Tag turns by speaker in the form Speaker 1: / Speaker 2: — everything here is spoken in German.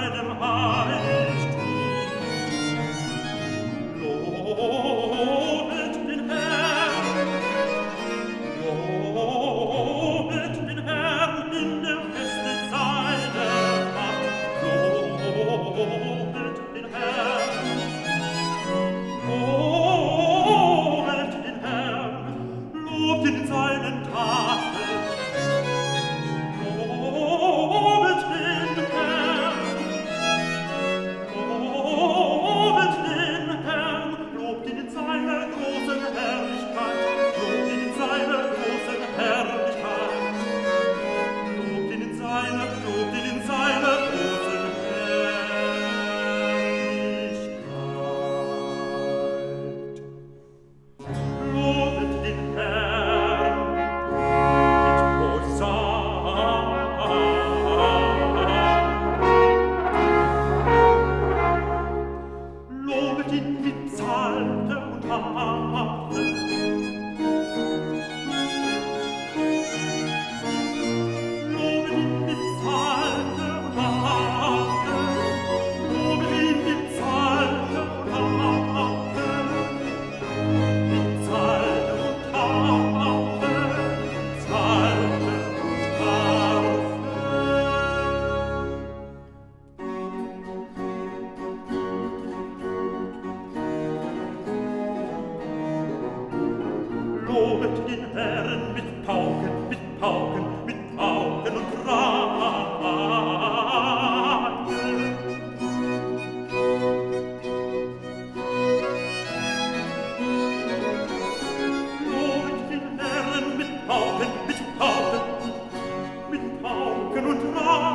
Speaker 1: seinem Heiligtum. Lobet den Herrn, lobet den Herrn in der Feste seiner Macht. Lobet den Herrn, lobet den Herrn, lobt in seinen Taten. Lobet den Herrn, lobet den Herrn, lobt ihn in seiner großen Herrlichkeit, lobt ihn in seiner großen Herrlichkeit, lobt ihn in seiner großen Herrlichkeit. Lobet den Herrn mit Hosanna. Lobet ihn mit Psalter und Harfe. Lobet ihn mit Psalter und Harfe. Lobet ihn mit Psalter und Harfe. Mit Psalter und Harfe. Psalter und Harfe. Lobet den Herrn mit Pauken, mit Pauken, mit Pauken und Ragen. Lobet den Herrn mit Pauken, mit Pauken, mit Pauken und Ragen.